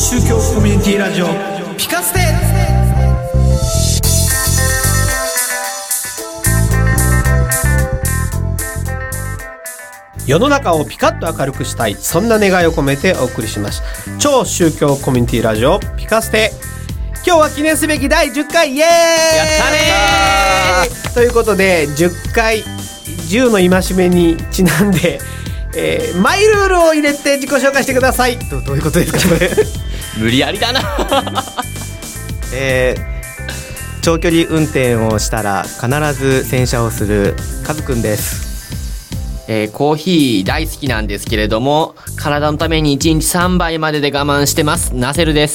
宗教コミュニティラジオピカステ。世の中をピカッと明るくしたい、そんな願いを込めてお送りします超宗教コミュニティラジオピカステ。今日は記念すべき第10回イエーイ、 やったねということで10回10の戒めにちなんで、マイルールを入れて自己紹介してください。どういうことですかこれ無理やりだな長距離運転をしたら必ず洗車をするカズくんです。 コーヒー大好きなんですけれども、体のために1日3杯までで我慢してます。ナセルです。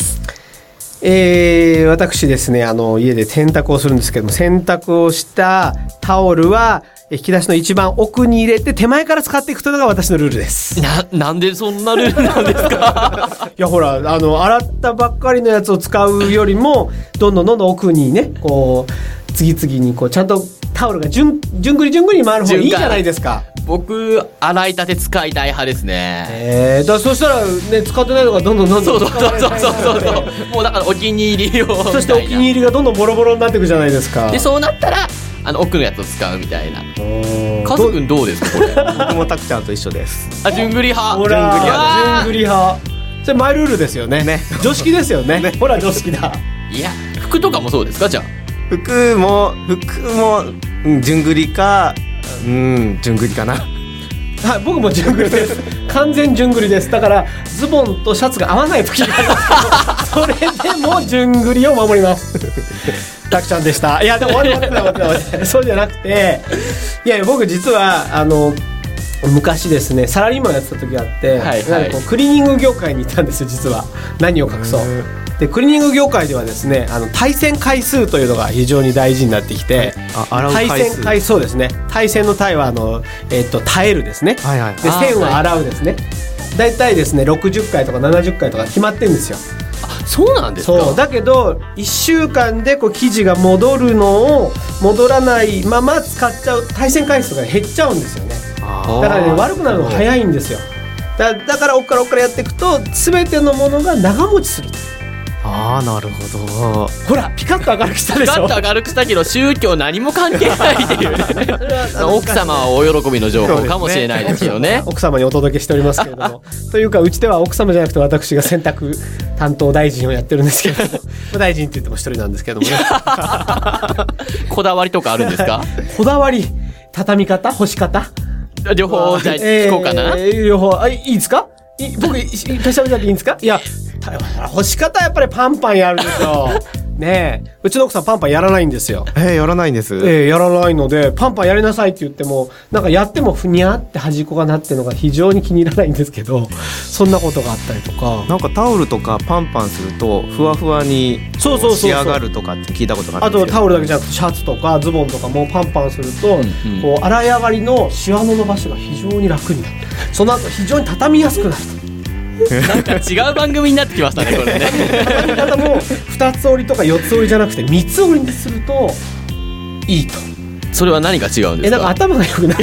私ですね、家で洗濯をするんですけども、洗濯をしたタオルは引き出しの一番奥に入れて手前から使っていくというのが私のルールです。 なんでそんなルールなんですかいやほら、洗ったばっかりのやつを使うよりもどんどん奥にね、こう次々にこうちゃんとタオルがじゅんぐり回る方がいいじゃないですか。 僕洗いたて使いたい派ですね。 だそしたらね、使ってないのがどんどんそうもうだからお気に入りをそしてお気に入りがどんどんボロボロになっていくじゃないですか。 でそうなったら奥のやつを使うみたいな。カズくんどうですかこれ僕もタクちゃんと一緒です。 じゅんぐり派。 ほら、じゅんぐり派。それマイルールですよね。常識ですよね。ほら常識だ。 いや服とかもそうですか。じゃあ服もじゅんぐりかじゅんぐりかな。 はい、僕もじゅんぐりです完全じゅんぐりです。だからズボンとシャツが合わない時があるんですけどそれでもじゅんぐりを守りますたくちゃんでした。いやでも終わってそうじゃなくて、いや僕実は昔ですね、サラリーマンやってた時があって、なんかこうクリーニング業界にいたんですよ実は。何を隠そうで、クリーニング業界ではですね、対洗回数というのが非常に大事になってきて、対洗回数、そうですね、対洗の対は耐えるですね、で洗は洗うですね。だいたいですね60回とか70回とか決まってるんですよ。 そうなんですか。 そうだけど1週間でこう生地が戻るのを戻らないまま使っちゃう対洗回数が減っちゃうんですよね。だからね、悪くなるのが早いんですよ。だから奥からやっていくと全てのものが長持ちする。 なるほど。 ほらピカッと明るくしたでしょ。 ピカッと明るくしたけど宗教何も関係ないっていうね奥様はお喜びの情報かもしれないですけどね。 奥様にお届けしておりますけれどもというかうちでは奥様じゃなくて私が洗濯担当大臣をやってるんですけど大臣って言っても一人なんですけどもねこだわりとかあるんですかこだわり、畳み方、干し方両方じゃあ聞こうかな。 両方いいですか。僕一回しゃべっていいんですか。いや干し方やっぱりパンパンやるでしょねえ、うちの奥さんパンパンやらないんですよ。 やらないんです。 やらないのでパンパンやりなさいって言ってもなんかやってもふにゃって端っこがなってるのが非常に気に入らないんですけど、そんなことがあったりとか、 なんかタオルとかパンパンするとふわふわに仕上がるとかって聞いたことがあるんですけど、 あとタオルだけじゃなくてシャツとかズボンとかもパンパンすると、こう洗い上がりのシワの伸ばしが非常に楽になる。その後非常に畳みやすくなる。 なんか違う番組になってきましたねこれね畳み方も2つ折りとか4つ折りじゃなくて3つ折りにするといいと。 それは何が違うんですか。 なんか頭が良くなる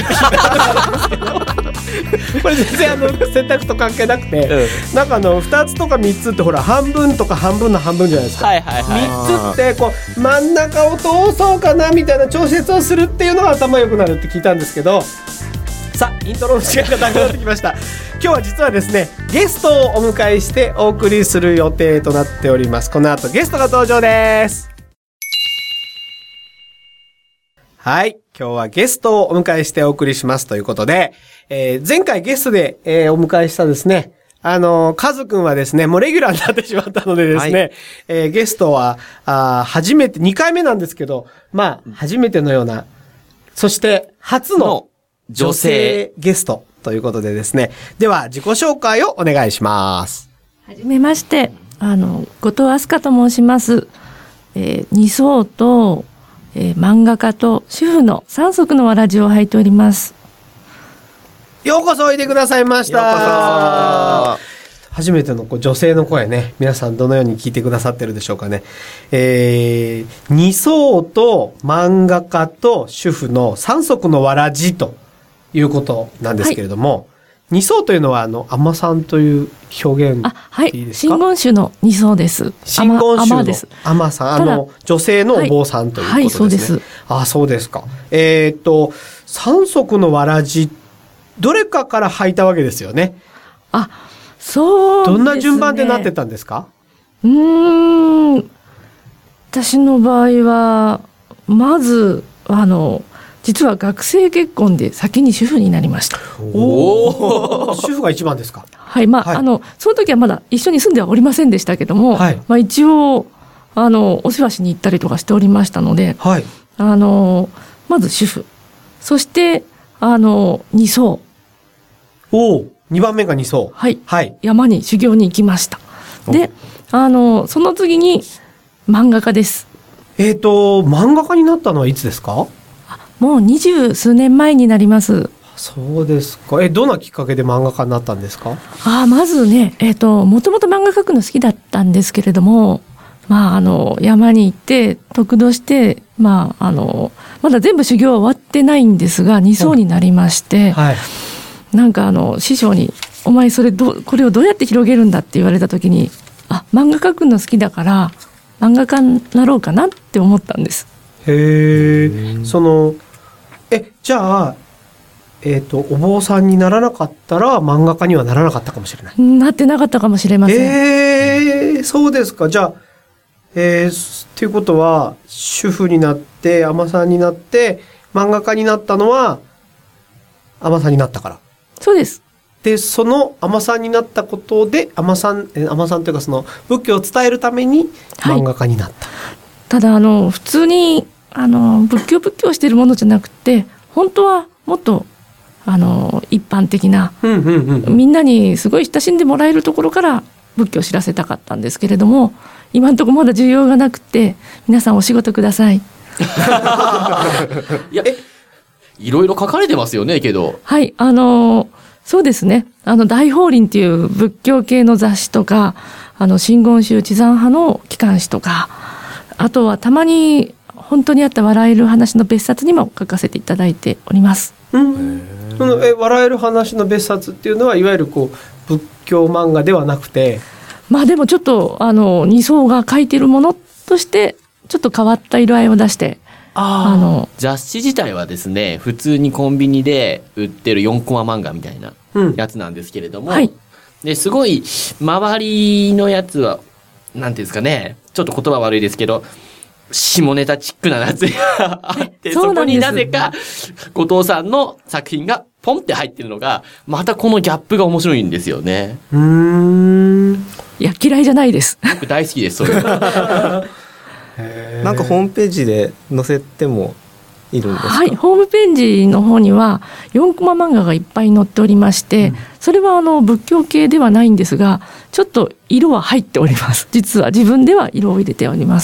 これ全然洗濯と関係なくて、なんか2つとか3つってほら半分とか半分の半分じゃないですか。3つってこう真ん中を通そうかなみたいな調節をするっていうのが頭良くなるって聞いたんですけど、さあイントロの時間がなくなってきました今日は実はですねゲストをお迎えしてお送りする予定となっております。この後ゲストが登場です。はい、今日はゲストをお迎えしてお送りしますということで、前回ゲストで、お迎えしたですねカズくんはですねもうレギュラーになってしまったのでですね、ゲストは初めて2回目なんですけど、初めてのような、そして初の女性ゲストということでですね、では自己紹介をお願いします。 はじめまして、後藤飛鳥と申します。二層と、漫画家と主婦の三足のわらじを履いております。 ようこそおいでくださいました。 ようこそ。 初めての女性の声ね、皆さんどのように聞いてくださってるでしょうかね。二層と漫画家と主婦の三足のわらじということなんですけれども、 二層というのは海さんという表現はいでいいですか？ 真言宗の二層です。 真言宗の尼です。 海さん、女性のお坊さんということですね。 はい、そうです。 そうですか。三足のわらじ、どれかから履いたわけですよね。 そうですね。 どんな順番でなってたんですか？ 私の場合は、まず、実は学生結婚で先に主婦になりました。 主婦が一番ですか？ はい、その時はまだ一緒に住んではおりませんでしたけども、一応、お世話しに行ったりとかしておりましたので、まず主婦。そして、二層。 2番目が二層。 はい。山に修行に行きました。で、その次に漫画家です。 漫画家になったのはいつですか？ もう20数年前になります。 そうですか。どんなきっかけで漫画家になったんですか？ まずね、もともと漫画描くの好きだったんですけれども、山に行って、得度して、まだ全部修行は終わってないんですが、二層になりまして、なんか師匠に、お前これをどうやって広げるんだって言われた時に、漫画描くの好きだから、漫画家になろうかなって思ったんです。 へー。じゃあ、お坊さんにならなかったら漫画家にはならなかったかもしれない。 なってなかったかもしれません。 そうですか。じゃあ、っていうことは、主婦になって、海さんになって、漫画家になったのは、海さんになったから。 そうです。 で、その海さんになったことで、海さんというかその仏教を伝えるために漫画家になった。 ただ、普通に、仏教しているものじゃなくて、本当はもっと、一般的な、みんなにすごい親しんでもらえるところから仏教を知らせたかったんですけれども、今のところまだ需要がなくて、皆さんお仕事ください。 いろいろ書かれてますよね、けど。 はい、そうですね。大法輪っていう仏教系の雑誌とか、真言宗智山派の機関誌とか、あとはたまに本当にあった笑える話の別冊にも書かせていただいております。 笑える話の別冊っていうのは、いわゆる仏教漫画ではなくて、 でもちょっと二層が書いてるものとしてちょっと変わった色合いを出して、 雑誌自体はですね、普通にコンビニで売ってる4コマ漫画みたいなやつなんですけれども、ですごい周りのやつはなんていうんですかね、ちょっと言葉悪いですけど、下ネタチックなやつがあって、そこになぜか後藤さんの作品がポンって入ってるのが、またこのギャップが面白いんですよね。 いや、嫌いじゃないです。 僕大好きです、それ。 なんかホームページで載せてもいるんですか？ はい、ホームページの方には4コマ漫画がいっぱい載っておりまして、それは仏教系ではないんですが、ちょっと色は入っております。実は自分では色を入れております。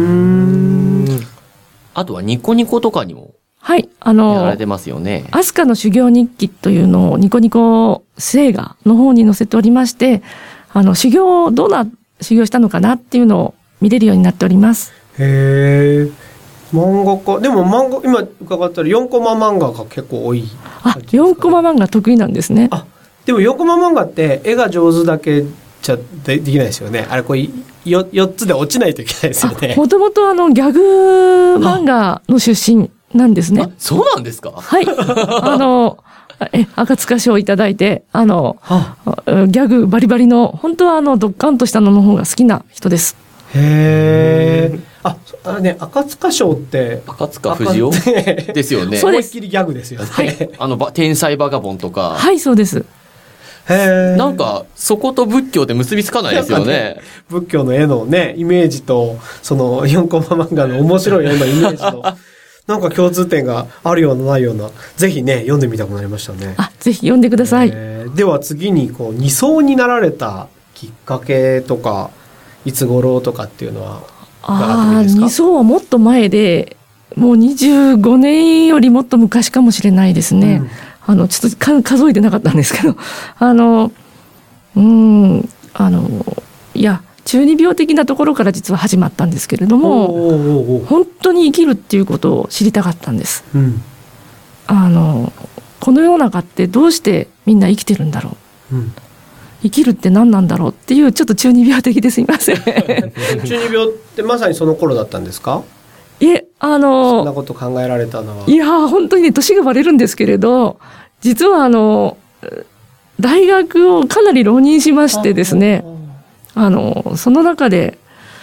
あとはニコニコとかにもやられてますよね。 飛鳥の修行日記というのをニコニコ聖画の方に載せておりまして、修行どんな修行したのかなっていうのを見れるようになっております。 へー。漫画家でも今伺ったら4コマ漫画が結構多い、ね。 4コマ漫画得意なんですね。 でも4コマ漫画って絵が上手だけじゃできないですよね。あれ4つで落ちないといけないですよね。 もともとギャグ漫画の出身なんですね。 そうなんですか？ はい。赤塚賞をいただいて、ギャグバリバリの、本当はドッカンとしたのの方が好きな人です。 へー。赤塚賞って、 赤塚不二夫ですよね。 思いっきりギャグですよね。 天才バカボンとか。 はい、そうです。 なんか、そこと仏教って結びつかないですよね。 仏教の絵のね、イメージと、その4コマ漫画の面白い絵のイメージと、なんか共通点があるようなないような、ぜひね、読んでみたくなりましたね。 ぜひ読んでください。 では次に、二層になられたきっかけとか、いつ頃とかっていうのは、 二層はもっと前で、もう25年よりもっと昔かもしれないですね。ちょっと数えてなかったんですけど、いや、中二病的なところから実は始まったんですけれども、本当に生きるっていうことを知りたかったんです。 この世の中ってどうしてみんな生きてるんだろう、生きるって何なんだろうっていう、ちょっと中二病的ですいません中二病ってまさにその頃だったんですか？ いえ、 そんなこと考えられたのは。 いや本当にね、年がバレるんですけれど、実は大学をかなり浪人しましてですね、その中で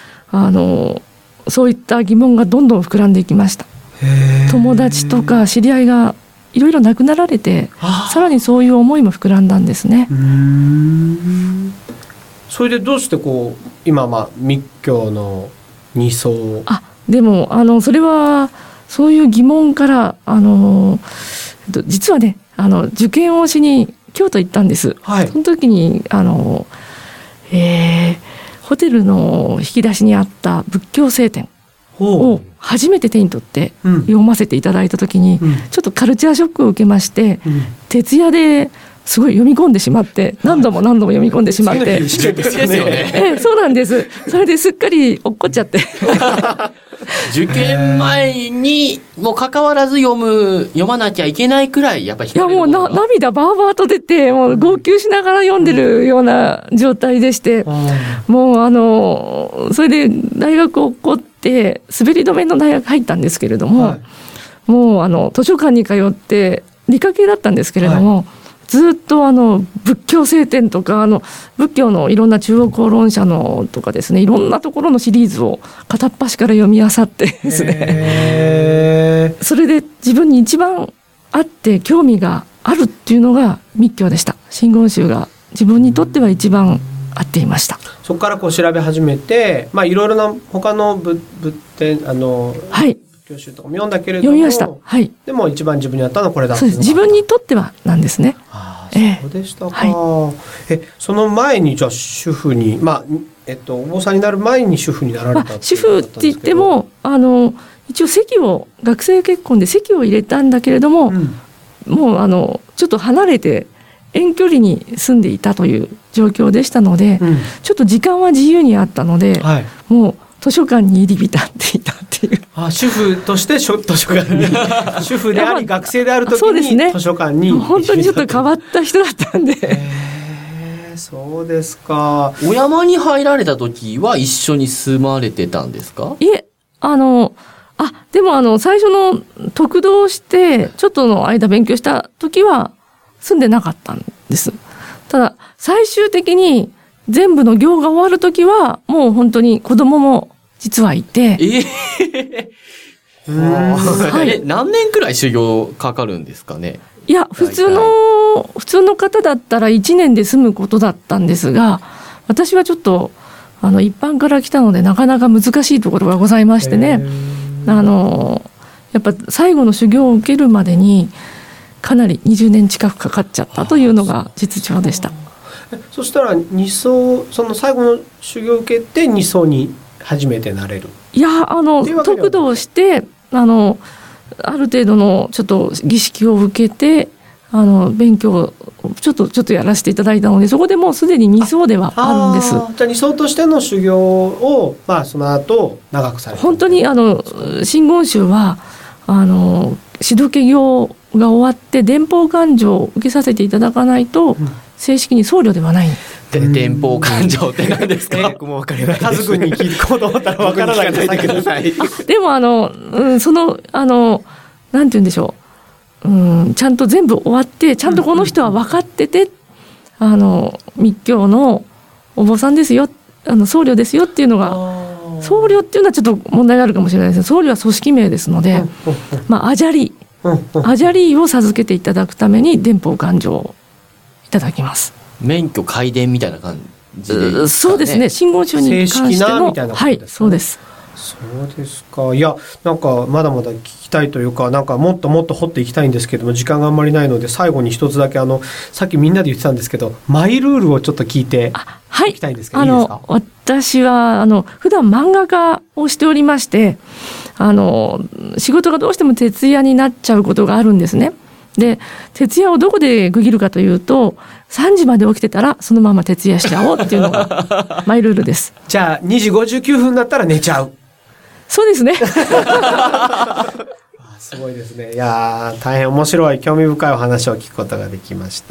そういった疑問がどんどん膨らんでいきました。友達とか知り合いがいろいろ亡くなられて、さらにそういう思いも膨らんだんですね。 それでどうして今密教の二層。 でもそれはそういう疑問から実はね、受験をしに京都行ったんです、はい、その時にホテルの引き出しにあった仏教聖典を初めて手に取って読ませていただいた時に、ちょっとカルチャーショックを受けまして、徹夜ですごい読み込んでしまって、何度も読み込んでしまって、そうなんです。それですっかり落っこっちゃって受験前にもかかわらず読まなきゃいけないくらいやっぱり、 いやもう涙バーバーと出て、もう号泣しながら読んでるような状態でして、もうそれで大学を落っこって滑り止めの大学入ったんですけれども、もう図書館に通って理科系だったんですけれども、ずっと仏教聖典とか仏教のいろんな中央公論者のとかですね、いろんなところのシリーズを片っ端から読み漁ってですね、それで自分に一番あって興味があるっていうのが密教でした。真言宗が自分にとっては一番合っていました。 そこから調べ始めて、いろいろな他の仏典はい教習とかも読んだけれども、 読みました。はい。 でも一番自分にあったのはこれだ。 そうです。自分にとってはなんですね。 そうでしたか。その前にじゃあ主婦に、お坊さんになる前に主婦になられた主婦って言っても一応籍を学生結婚で籍を入れたんだけれども、もうちょっと離れて遠距離に住んでいたという状況でしたので、ちょっと時間は自由にあったので、もう図書館に入り浸っていたっていう。 主婦として図書館に主婦であり学生である時に図書館に、 本当にちょっと変わった人だったんでそうですか。 お山に入られた時は一緒に住まれてたんですか？ いえ、でも最初の得度してちょっとの間勉強した時は住んでなかったんです。ただ最終的に全部の行が終わるときはもう本当に子供も実はいて、 何年くらい修行かかるんですかね？ いや普通の方だったら1年で済むことだったんですが、私はちょっと一般から来たのでなかなか難しいところがございましてね、やっぱ最後の修行を受けるまでにかなり20年近くかかっちゃったというのが実情でした。 そしたら二層、その最後の修行を受けて二層に初めてなれる？ いや得度をしてある程度のちょっと儀式を受けて勉強をちょっとやらせていただいたので、そこでもうすでに二層ではあるんです。 じゃあ二層としての修行をその後長くされた。 本当に真言宗は指導家業が終わって伝法勘定を受けさせていただかないと、正式に僧侶ではない。 伝法勘定って何ですか？ 僕も分かります。 家族に聞こうと思ったら分からないでください。 でもなんて言うんでしょう、ちゃんと全部終わってちゃんとこの人は分かってて、密教のお坊さんですよ、僧侶ですよっていうのが、僧侶っていうのはちょっと問題があるかもしれないです。僧侶は組織名ですので、アジャリーを授けていただくために伝法勘定をいただきます。 免許皆伝みたいな感じでいいですかね？ そうですね。真言宗に関しての正式なみたいなことですね。 はい、そうです。 そうですか。いや、なんかまだまだ聞きたいというか、なんかもっともっと掘っていきたいんですけども、時間があんまりないので、最後に一つだけさっきみんなで言ってたんですけど、マイルールをちょっと聞いていきたいんですけど、いいですか？ 私は普段漫画家をしておりまして、仕事がどうしても徹夜になっちゃうことがあるんですね。で、徹夜をどこで区切るかというと、3時まで起きてたらそのまま徹夜しちゃおうっていうのがマイルールです。 じゃあ2時59分だったら寝ちゃう。 そうですね。 すごいですね。いやー、大変面白い、興味深いお話を聞くことができました。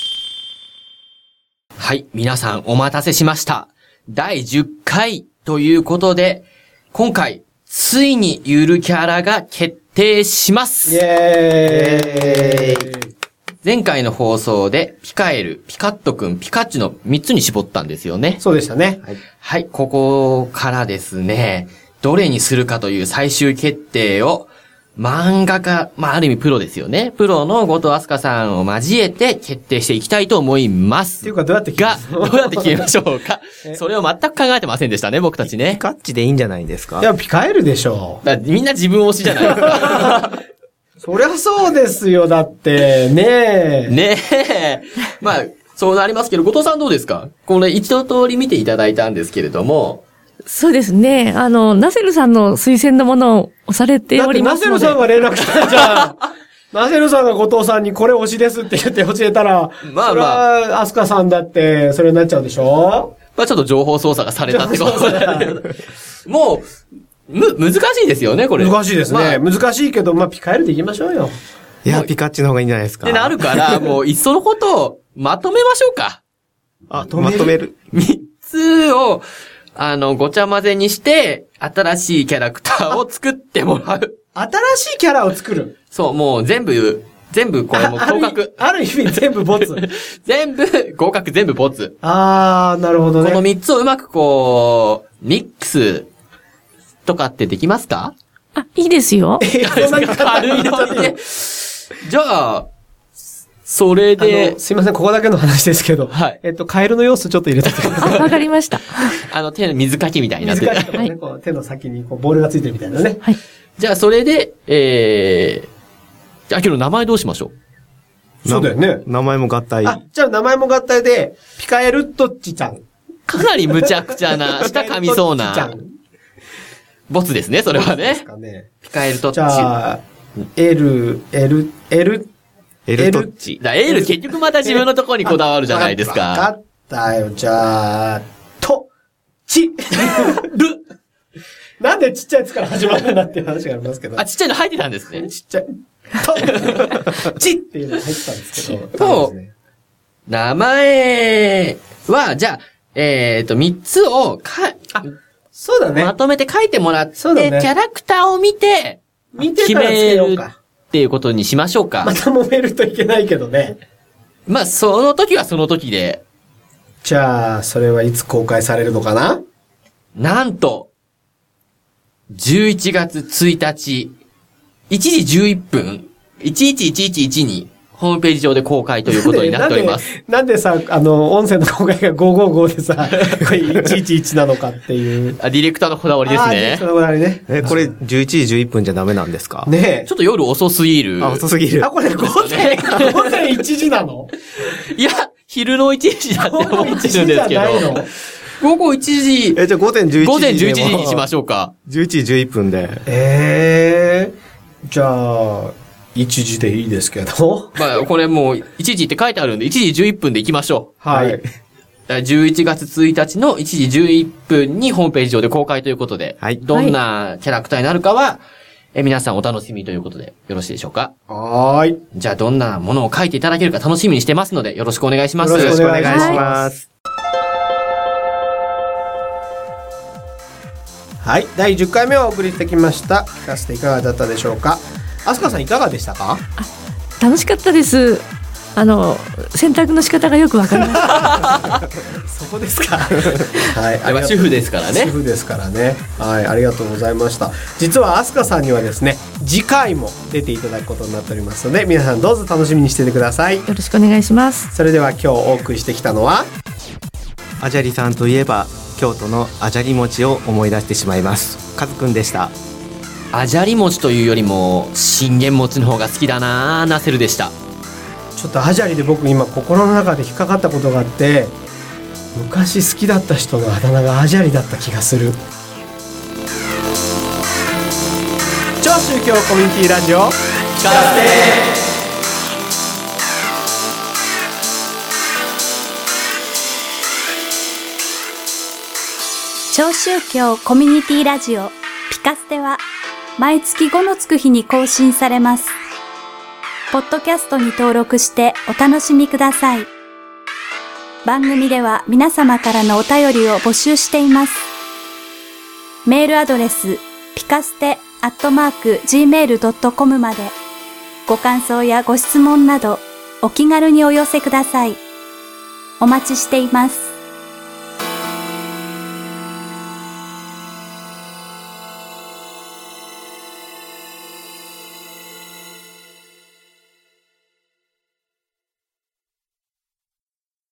はい、皆さんお待たせしました。第10回ということで、今回、ついにゆるキャラが決定します。 イエーイ。 前回の放送で、ピカエル、ピカットくん、ピカッチュの3つに絞ったんですよね。 そうでしたね。 はい。はい、ここからですね、どれにするかという最終決定を、漫画家、ある意味プロですよね。プロの後藤飛鳥さんを交えて決定していきたいと思います。 っていうか、どうやって決めどうやって決めましょうか。それを全く考えてませんでしたね、僕たちね。 ピカッチでいいんじゃないですか。 いや、ピカエルでしょ。 みんな自分推しじゃないですか。 そりゃそうですよ、だって、ねえ。 ねえ。そうなりますけど、後藤さんどうですか？これ一度通り見ていただいたんですけれども。 そうですね。ナセルさんの推薦のものを押されておりますので。 だってナセルさんが連絡したじゃん。ナセルさんが後藤さんにこれ推しですって言って教えたら、それはアスカさんだってそれになっちゃうでしょ？ ちょっと情報操作がされたってことで。もう、難しいですよね、これ。 難しいですね。難しいけど、ピカエルでいきましょうよ。 いや、ピカッチの方がいいんじゃないですか。 ってなるから、もう、いっそのことをまとめましょうか。 まとめる。 3つを、ごちゃ混ぜにして、新しいキャラクターを作ってもらう。 新しいキャラを作る。 そう、もう全部これもう合格。 ある意味全部ボツ。 全部合格、全部ボツ。 なるほどね。 この3つをうまくミックスとかってできますか？ いいですよ。 そんなに軽いのにね。じゃあ、それで。 すいません、ここだけの話ですけど。はい。カエルの様子ちょっと入れててください。 わかりました。 手の水かきみたいになってる。 水かきとかね、こう手の先にこうボールがついてるみたいなね。 はい。 じゃあ、それで、じゃあ、今日の名前どうしましょう？そうだよね。 名前も合体。 じゃあ名前も合体で、ピカエルットッチちゃん。 かなり無茶苦茶な、舌噛みそうな。ボツですね、それはね。ピカエルトッチ。 じゃあ、エルトッチ。 エル結局また自分のところにこだわるじゃないですか。 わかったよ。じゃあ、ル。なんでちっちゃいやつから始まるんだっていう話がありますけど。 ちっちゃいの入ってたんですね。 ちっちゃい。チっていうのが入ってたんですけど。 もう、名前は、じゃあ、3つをそうだね。 まとめて書いてもらって、キャラクターを見て決めるっていうことにしましょうか。 また揉めるといけないけどね。 その時はその時で。 じゃあ、それはいつ公開されるのかな？ なんと、11月1日、1時11分、11111に、ホームページ上で公開ということになっております。 なんでさ、音声の公開が555でさ、111なのかっていう。 ディレクターのこだわりですね。 ディレクターのこだわりね。 これ11時11分じゃダメなんですか？ ねえ。 ちょっと夜遅すぎる。 遅すぎる。 これ午前1時なの？ いや、昼の1時だって思ってるんですけど。午後1時。 じゃあ午前11時。 午前11時にしましょうか。 11時11分で。 じゃあ、1時でいいですけど。 これもう1時って書いてあるんで、1時11分で行きましょう。 はい。 11月1日の1時11分にホームページ上で公開ということで、はい、どんなキャラクターになるかは、皆さんお楽しみということでよろしいでしょうか？ はい。 じゃあどんなものを書いていただけるか楽しみにしてますので、よろしくお願いします。 よろしくお願いします。はい。第10回目をお送りしてきました。聞かせていかがだったでしょうか？飛鳥さんいかがでしたか？ 楽しかったです。選択の仕方がよくわかりました。 そこですか。はい。 主婦ですからね。 主婦ですからね。はい。ありがとうございました。実は飛鳥さんにはですね、次回も出ていただくことになっておりますので、皆さんどうぞ楽しみにしていてください。 よろしくお願いします。 それでは今日お送りしてきたのは、 あじゃりさんといえば京都のあじゃり餅を思い出してしまいます。カズくんでした。 あじゃり餅というよりも信玄餅の方が好きだな。ナセルでした。 ちょっとあじゃりで僕今心の中で引っかかったことがあって、昔好きだった人のあだ名があじゃりだった気がする。超宗教コミュニティラジオ聞かせて。 超宗教コミュニティラジオピカステは毎月5のつく日に更新されます。ポッドキャストに登録してお楽しみください。番組では皆様からのお便りを募集しています。メールアドレスpikaste@gmail.com までご感想やご質問などお気軽にお寄せください。お待ちしています。